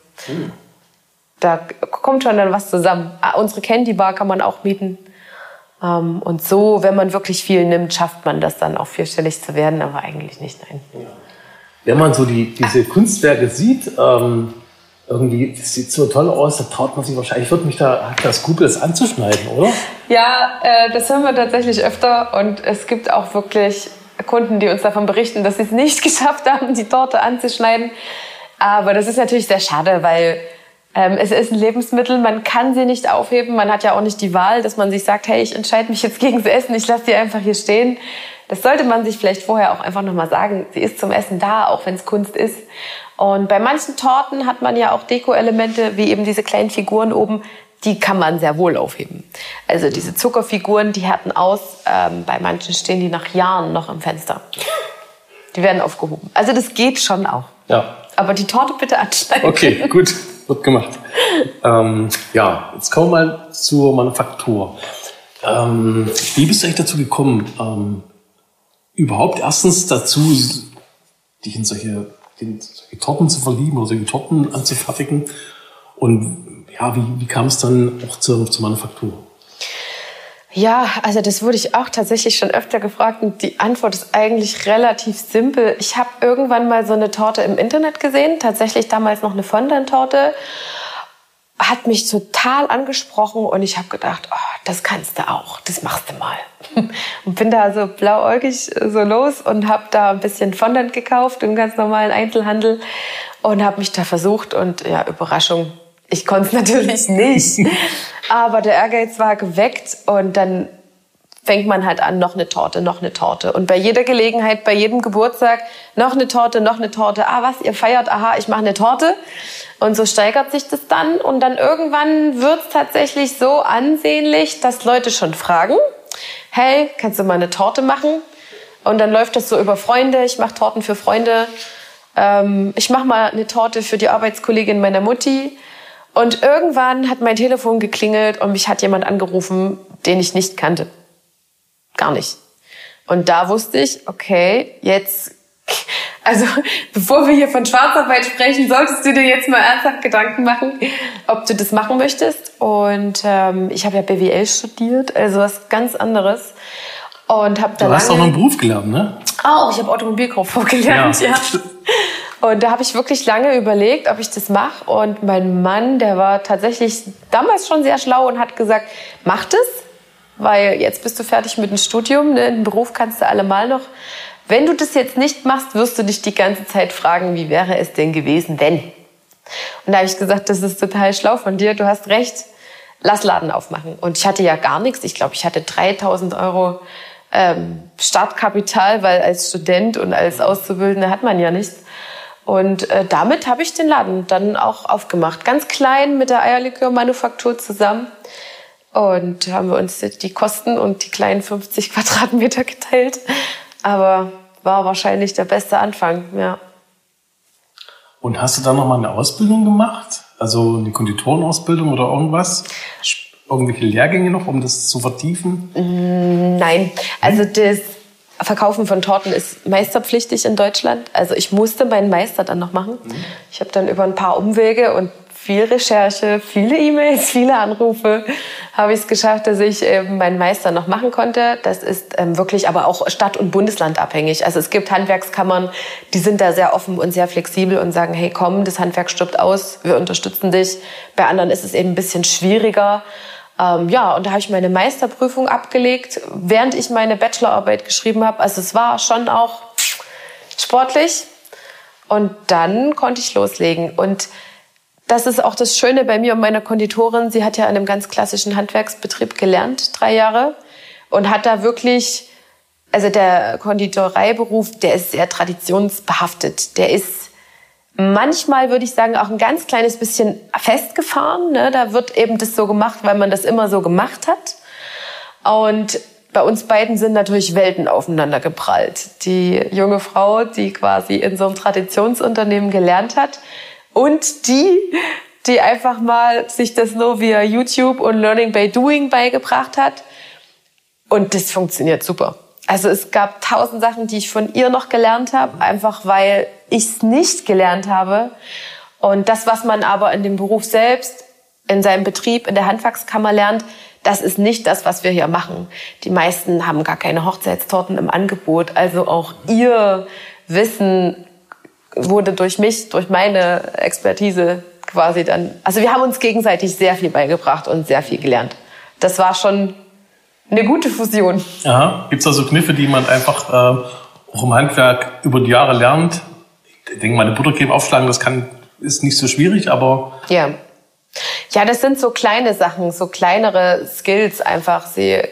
Da kommt schon dann was zusammen. Unsere Candy Bar kann man auch mieten. Und so, wenn man wirklich viel nimmt, schafft man das dann auch vierstellig zu werden, aber eigentlich nicht, nein. Ja. Wenn man so diese Kunstwerke sieht, irgendwie, das sieht so toll aus, da traut man sich wahrscheinlich, hat das Skrupel, das anzuschneiden, oder? Ja, das hören wir tatsächlich öfter und es gibt auch wirklich Kunden, die uns davon berichten, dass sie es nicht geschafft haben, die Torte anzuschneiden. Aber das ist natürlich sehr schade, weil es ist ein Lebensmittel, man kann sie nicht aufheben, man hat ja auch nicht die Wahl, dass man sich sagt, hey, ich entscheide mich jetzt gegen das Essen, ich lasse die einfach hier stehen. Das sollte man sich vielleicht vorher auch einfach nochmal sagen. Sie ist zum Essen da, auch wenn es Kunst ist. Und bei manchen Torten hat man ja auch Deko-Elemente, wie eben diese kleinen Figuren oben. Die kann man sehr wohl aufheben. Also diese Zuckerfiguren, die härten aus. Bei manchen stehen die nach Jahren noch im Fenster. Die werden aufgehoben. Also das geht schon auch. Ja. Aber die Torte bitte anschneiden. Okay, gut. Wird gemacht. Jetzt kommen wir mal zur Manufaktur. Wie bist du eigentlich dazu gekommen, überhaupt erstens dazu, dich in solche Torten zu verlieben oder solche Torten anzufertigen? Und ja, wie kam es dann auch zur Manufaktur? Ja, also das wurde ich auch tatsächlich schon öfter gefragt und die Antwort ist eigentlich relativ simpel. Ich habe irgendwann mal so eine Torte im Internet gesehen, tatsächlich damals noch eine Fondant-Torte, hat mich total angesprochen und ich habe gedacht, oh, das kannst du auch, das machst du mal. Und bin da so blauäugig so los und habe da ein bisschen Fondant gekauft im ganz normalen Einzelhandel und habe mich da versucht und ja, Überraschung, ich konnte es natürlich nicht. Aber der Ehrgeiz war geweckt und dann fängt man halt an, noch eine Torte, noch eine Torte. Und bei jeder Gelegenheit, bei jedem Geburtstag, noch eine Torte, noch eine Torte. Ah, was, ihr feiert? Aha, ich mache eine Torte. Und so steigert sich das dann. Und dann irgendwann wird es tatsächlich so ansehnlich, dass Leute schon fragen, hey, kannst du mal eine Torte machen? Und dann läuft das so über Freunde. Ich mache Torten für Freunde. Ich mache mal eine Torte für die Arbeitskollegin meiner Mutti. Und irgendwann hat mein Telefon geklingelt und mich hat jemand angerufen, den ich nicht kannte. Gar nicht. Und da wusste ich, okay, jetzt, also bevor wir hier von Schwarzarbeit sprechen, solltest du dir jetzt mal ernsthaft Gedanken machen, ob du das machen möchtest. Und ich habe ja BWL studiert, also was ganz anderes. Und habe da Du hast auch noch einen Beruf gelernt, ne? Auch, ich habe Automobilkauffrau gelernt, ja. Und da habe ich wirklich lange überlegt, ob ich das mache. Und mein Mann, der war tatsächlich damals schon sehr schlau und hat gesagt, mach das, weil jetzt bist du fertig mit dem Studium, ne? Den Beruf kannst du allemal noch. Wenn du das jetzt nicht machst, wirst du dich die ganze Zeit fragen, wie wäre es denn gewesen, wenn? Und da habe ich gesagt, das ist total schlau von dir, du hast recht, lass Laden aufmachen. Und ich hatte ja gar nichts, ich glaube, ich hatte 3.000 € Startkapital, weil als Student und als Auszubildende hat man ja nichts. Und damit habe ich den Laden dann auch aufgemacht. Ganz klein mit der Eierlikör-Manufaktur zusammen. Und haben wir uns die Kosten und die kleinen 50 Quadratmeter geteilt. Aber war wahrscheinlich der beste Anfang, ja. Und hast du dann nochmal eine Ausbildung gemacht? Also eine Konditorenausbildung oder irgendwas? Irgendwelche Lehrgänge noch, um das zu vertiefen? Nein, also das Verkaufen von Torten ist meisterpflichtig in Deutschland. Also ich musste meinen Meister dann noch machen. Ich habe dann über ein paar Umwege und viel Recherche, viele E-Mails, viele Anrufe, habe ich es geschafft, dass ich meinen Meister noch machen konnte. Das ist wirklich aber auch Stadt- und Bundesland abhängig. Also es gibt Handwerkskammern, die sind da sehr offen und sehr flexibel und sagen, hey komm, das Handwerk stirbt aus, wir unterstützen dich. Bei anderen ist es eben ein bisschen schwieriger. Und da habe ich meine Meisterprüfung abgelegt, während ich meine Bachelorarbeit geschrieben habe. Also es war schon auch sportlich. Und dann konnte ich loslegen. Und das ist auch das Schöne bei mir und meiner Konditorin. Sie hat ja in einem ganz klassischen Handwerksbetrieb gelernt, 3 Jahre. Und hat da wirklich, also der Konditoreiberuf, der ist sehr traditionsbehaftet. Der ist manchmal, würde ich sagen, auch ein ganz kleines bisschen festgefahren. Ne? Da wird eben das so gemacht, weil man das immer so gemacht hat. Und bei uns beiden sind natürlich Welten aufeinander geprallt. Die junge Frau, die quasi in so einem Traditionsunternehmen gelernt hat, und die einfach mal sich das nur via YouTube und Learning by Doing beigebracht hat. Und das funktioniert super. Also es gab 1000 Sachen, die ich von ihr noch gelernt habe, einfach weil ich es nicht gelernt habe. Und das, was man aber in dem Beruf selbst, in seinem Betrieb, in der Handwerkskammer lernt, das ist nicht das, was wir hier machen. Die meisten haben gar keine Hochzeitstorten im Angebot. Also auch ihr Wissen wurde durch mich, durch meine Expertise quasi dann... Also wir haben uns gegenseitig sehr viel beigebracht und sehr viel gelernt. Das war schon eine gute Fusion. Aha. Gibt es da so Kniffe, die man einfach auch im Handwerk über die Jahre lernt? Ich denke mal, eine Buttercreme aufschlagen, ist nicht so schwierig, aber... Ja, das sind so kleine Sachen, so kleinere Skills einfach.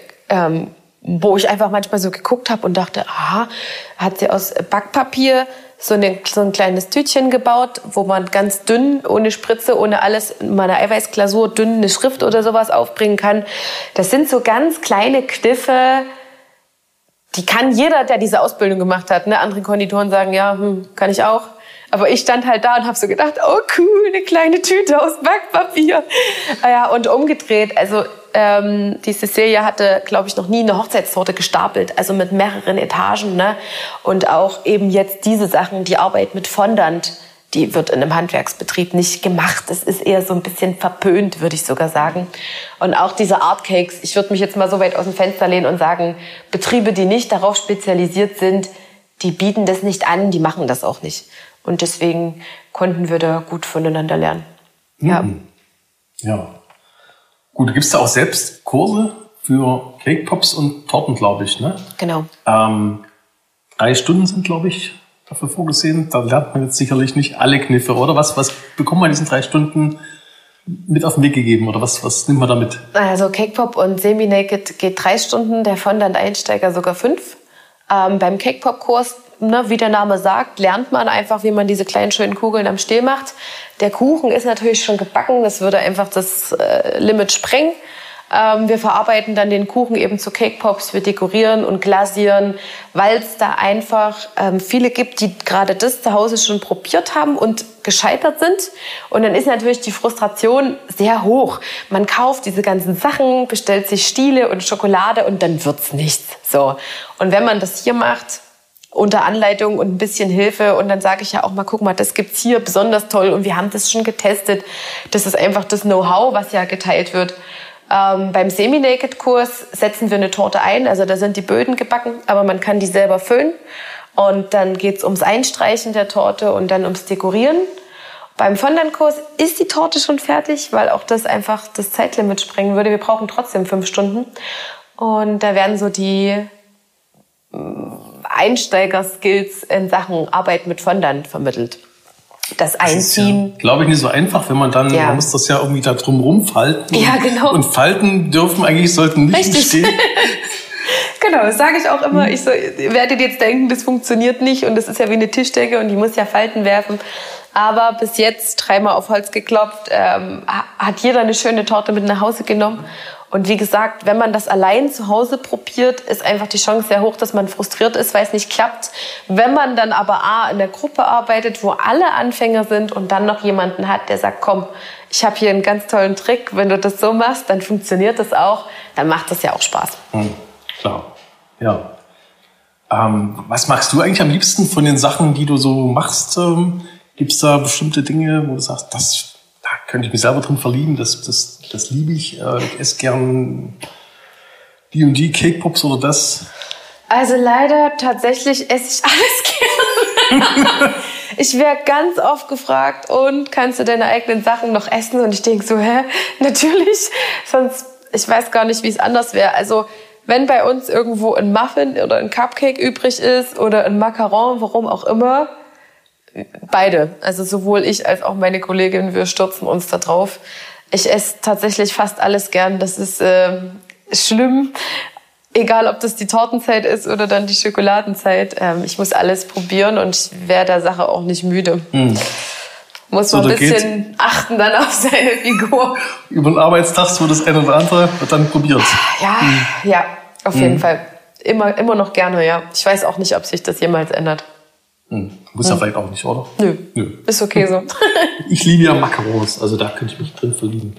Wo ich einfach manchmal so geguckt habe und dachte, hat sie aus Backpapier so ein kleines Tütchen gebaut, wo man ganz dünn, ohne Spritze, ohne alles, mal eine Eiweißglasur, dünn eine Schrift oder sowas aufbringen kann. Das sind so ganz kleine Kniffe, die kann jeder, der diese Ausbildung gemacht hat. Ne? Andere Konditoren sagen, ja, kann ich auch. Aber ich stand halt da und habe so gedacht, oh cool, eine kleine Tüte aus Backpapier. Ja, und umgedreht, also die Cecilia hatte, glaube ich, noch nie eine Hochzeitstorte gestapelt, also mit mehreren Etagen. Ne? Und auch eben jetzt diese Sachen, die Arbeit mit Fondant, die wird in einem Handwerksbetrieb nicht gemacht. Das ist eher so ein bisschen verpönt, würde ich sogar sagen. Und auch diese Artcakes, ich würde mich jetzt mal so weit aus dem Fenster lehnen und sagen, Betriebe, die nicht darauf spezialisiert sind, die bieten das nicht an, die machen das auch nicht. Und deswegen konnten wir da gut voneinander lernen. Ja. Gut, gibt es da auch selbst Kurse für Cake Pops und Torten, glaube ich, ne? Genau. 3 Stunden sind, glaube ich, dafür vorgesehen. Da lernt man jetzt sicherlich nicht alle Kniffe, oder? Was bekommt man in diesen 3 Stunden mit auf den Weg gegeben, oder was nimmt man da mit? Also Cake Pop und Semi-Naked geht 3 Stunden, der Fondant-Einsteiger sogar 5. Beim Cake Pop Kurs, ne, wie der Name sagt, lernt man einfach, wie man diese kleinen schönen Kugeln am Stiel macht. Der Kuchen ist natürlich schon gebacken, das würde einfach das Limit sprengen. Wir verarbeiten dann den Kuchen eben zu Cake Pops, wir dekorieren und glasieren, weil es da einfach viele gibt, die gerade das zu Hause schon probiert haben und gescheitert sind. Und dann ist natürlich die Frustration sehr hoch. Man kauft diese ganzen Sachen, bestellt sich Stiele und Schokolade und dann wird's nichts. So. Und wenn man das hier macht, unter Anleitung und ein bisschen Hilfe, und dann sage ich ja auch mal, guck mal, das gibt's hier besonders toll und wir haben das schon getestet. Das ist einfach das Know-how, was ja geteilt wird. Beim Semi-Naked-Kurs setzen wir eine Torte ein, also da sind die Böden gebacken, aber man kann die selber füllen. Und dann geht's ums Einstreichen der Torte und dann ums Dekorieren. Beim Fondant-Kurs ist die Torte schon fertig, weil auch das einfach das Zeitlimit sprengen würde. Wir brauchen trotzdem 5 Stunden. Und da werden so die Einsteiger-Skills in Sachen Arbeit mit Fondant vermittelt. Das Einziehen. Ja, glaube ich, nicht so einfach, wenn man dann, man muss das ja irgendwie da drum rumfalten. Ja, genau. Und Falten sollten nicht entstehen. Genau, das sage ich auch immer. Ich werdet jetzt denken, das funktioniert nicht und das ist ja wie eine Tischdecke und die muss ja Falten werfen. Aber bis jetzt, 3-mal auf Holz geklopft, hat jeder eine schöne Torte mit nach Hause genommen. Und wie gesagt, wenn man das allein zu Hause probiert, ist einfach die Chance sehr hoch, dass man frustriert ist, weil es nicht klappt. Wenn man dann aber in der Gruppe arbeitet, wo alle Anfänger sind und dann noch jemanden hat, der sagt, komm, ich habe hier einen ganz tollen Trick, wenn du das so machst, dann funktioniert das auch, dann macht das ja auch Spaß. Klar, ja. Was magst du eigentlich am liebsten von den Sachen, die du so machst? Gibt es da bestimmte Dinge, wo du sagst, da könnte ich mich selber drin verlieben, das liebe ich. Ich esse gern die und die Cake Pops oder das. Also leider tatsächlich esse ich alles gern. Ich werde ganz oft gefragt, und kannst du deine eigenen Sachen noch essen? Und ich denke so, natürlich. Sonst, ich weiß gar nicht, wie es anders wäre. Also wenn bei uns irgendwo ein Muffin oder ein Cupcake übrig ist oder ein Macaron, warum auch immer, beide. Also sowohl ich als auch meine Kollegin, wir stürzen uns da drauf. Ich esse tatsächlich fast alles gern. Das ist schlimm. Egal, ob das die Tortenzeit ist oder dann die Schokoladenzeit. Ich muss alles probieren und ich werde der Sache auch nicht müde. Muss man ein bisschen achten dann auf seine Figur. Über den Arbeitstag wird das eine oder andere wird dann probiert. Ja, auf jeden Fall. Immer noch gerne, ja. Ich weiß auch nicht, ob sich das jemals ändert. Muss ja vielleicht auch nicht, oder? Nö. Ist okay so. Ich liebe ja Macarons, also da könnte ich mich drin verlieben.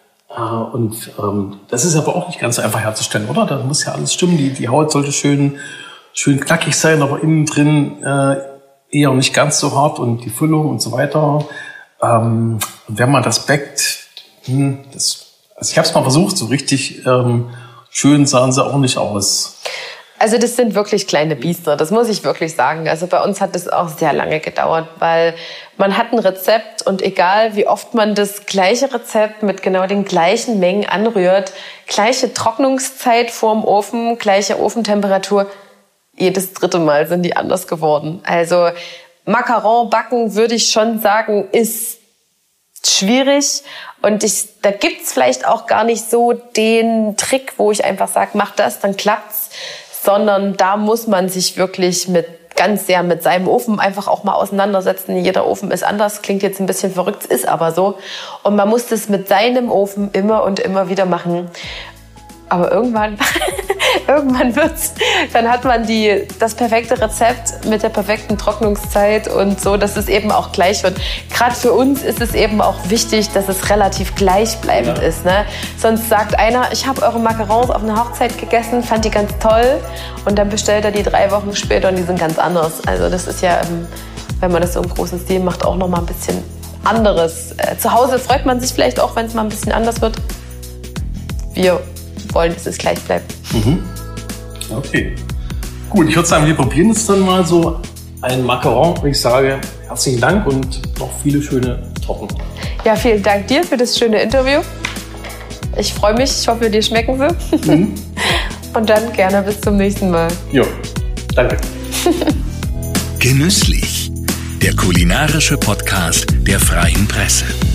Und das ist aber auch nicht ganz so einfach herzustellen, oder? Da muss ja alles stimmen. Die Haut sollte schön knackig sein, aber innen drin eher nicht ganz so hart und die Füllung und so weiter. Und wenn man das backt, also ich habe es mal versucht, so richtig schön sahen sie auch nicht aus. Also das sind wirklich kleine Biester, das muss ich wirklich sagen. Also bei uns hat das auch sehr lange gedauert, weil man hat ein Rezept und egal wie oft man das gleiche Rezept mit genau den gleichen Mengen anrührt, gleiche Trocknungszeit vorm Ofen, gleiche Ofentemperatur, jedes dritte Mal sind die anders geworden. Also Macaron backen, würde ich schon sagen, ist schwierig und da gibt's vielleicht auch gar nicht so den Trick, wo ich einfach sage, mach das, dann klappt's. Sondern da muss man sich wirklich ganz sehr mit seinem Ofen einfach auch mal auseinandersetzen. Jeder Ofen ist anders, klingt jetzt ein bisschen verrückt, ist aber so. Und man muss das mit seinem Ofen immer und immer wieder machen. Aber irgendwann wird's. Dann hat man das perfekte Rezept mit der perfekten Trocknungszeit und so, dass es eben auch gleich wird. Gerade für uns ist es eben auch wichtig, dass es relativ gleichbleibend ist. Ne? Sonst sagt einer, ich habe eure Macarons auf einer Hochzeit gegessen, fand die ganz toll und dann bestellt er die 3 Wochen später und die sind ganz anders. Also das ist ja, wenn man das so im großen Stil macht, auch nochmal ein bisschen anderes. Zu Hause freut man sich vielleicht auch, wenn es mal ein bisschen anders wird. Wir wollen, dass es gleich bleibt. Okay. Gut, ich würde sagen, wir probieren jetzt dann mal so einen Macaron. Und ich sage herzlichen Dank und noch viele schöne Torten. Ja, vielen Dank dir für das schöne Interview. Ich freue mich, ich hoffe, dir schmecken sie. Und dann gerne bis zum nächsten Mal. Jo, danke. Genüsslich, der kulinarische Podcast der Freien Presse.